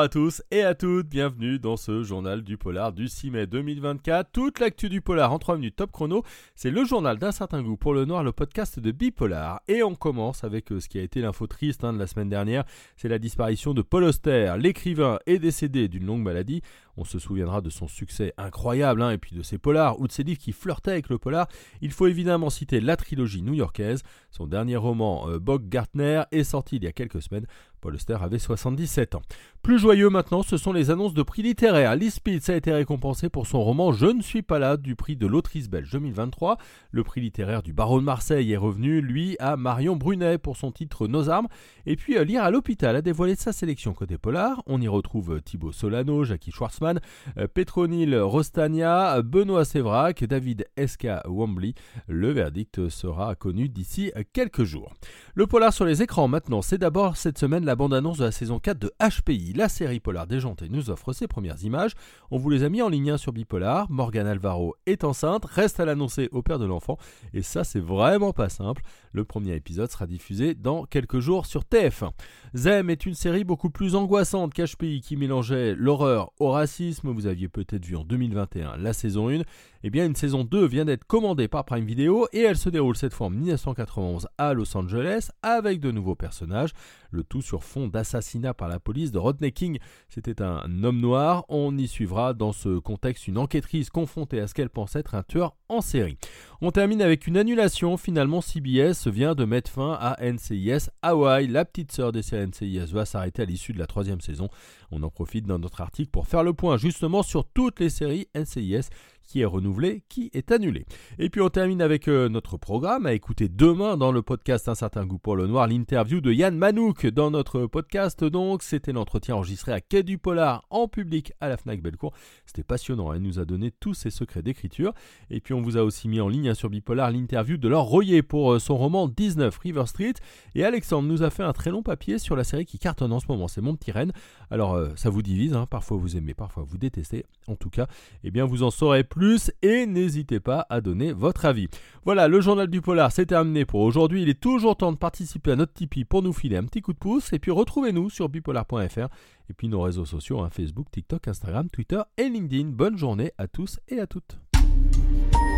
à tous et à toutes, bienvenue dans ce journal du polar du 6 mai 2024. Toute l'actu du polar en 3 minutes top chrono, c'est le journal d'un certain goût pour le noir, le podcast de Bipolar. Et on commence avec ce qui a été l'info triste de la semaine dernière, c'est la disparition de Paul Auster. L'écrivain est décédé d'une longue maladie. On se souviendra de son succès incroyable et puis de ses polars ou de ses livres qui flirtaient avec le polar. Il faut évidemment citer la trilogie new-yorkaise. Son dernier roman, Bock-Gartner, est sorti il y a quelques semaines. Paul Auster avait 77 ans. Plus joyeux maintenant, ce sont les annonces de prix littéraires. Liz Spitz a été récompensée pour son roman « Je ne suis pas là » du prix de l'autrice belge 2023. Le prix littéraire du barreau de Marseille est revenu, lui, à Marion Brunet pour son titre « Nos armes ». Et puis Lire à l'hôpital a dévoilé sa sélection côté polar. On y retrouve Thibaut Solano, Jackie Schwartzman, Petronil Rostania, Benoît Sévrac, David Esca Wambly. Le verdict sera connu d'ici quelques jours. Le polar sur les écrans maintenant, c'est d'abord cette semaine la bande-annonce de la saison 4 de HPI. La série polar déjantée nous offre ses premières images. On vous les a mis en ligne sur Bipolar. Morgane Alvaro est enceinte, reste à l'annoncer au père de l'enfant. Et ça, c'est vraiment pas simple. Le premier épisode sera diffusé dans quelques jours sur TF1. Zem est une série beaucoup plus angoissante qu'HPI qui mélangeait l'horreur au racisme. Vous aviez peut-être vu en 2021 la saison 1. Eh bien, une saison 2 vient d'être commandée par Prime Video et elle se déroule cette fois en 1991 à Los Angeles avec de nouveaux personnages. Le tout sur fond d'assassinat par la police de Rodney King. C'était un homme noir. On y suivra dans ce contexte une enquêtrice confrontée à ce qu'elle pense être un tueur en série. On termine avec une annulation. Finalement, CBS vient de mettre fin à NCIS Hawaii. La petite sœur des séries NCIS va s'arrêter à l'issue de la 3e saison. On en profite dans notre article pour faire le point justement sur toutes les séries NCIS, qui est renouvelé, qui est annulé. Et puis on termine avec notre programme à écouter demain dans le podcast Un certain goût pour le noir, l'interview de Yann Manouk dans notre podcast. Donc c'était l'entretien enregistré à Quai du Polar en public à la Fnac Bellecour. C'était passionnant, il nous a donné tous ses secrets d'écriture. Et puis on vous a aussi mis en ligne sur Bipolar l'interview de Laure Royer pour son roman 19 River Street. Et Alexandre nous a fait un très long papier sur la série qui cartonne en ce moment, c'est Mon Petit Reine. Alors ça vous divise, parfois vous aimez, parfois vous détestez. En tout cas, vous en saurez plus et n'hésitez pas à donner votre avis. Voilà, le journal du polar, c'est terminé pour aujourd'hui. Il est toujours temps de participer à notre Tipeee pour nous filer un petit coup de pouce. Et puis retrouvez-nous sur bipolar.fr et puis nos réseaux sociaux, Facebook, TikTok, Instagram, Twitter et LinkedIn. Bonne journée à tous et à toutes.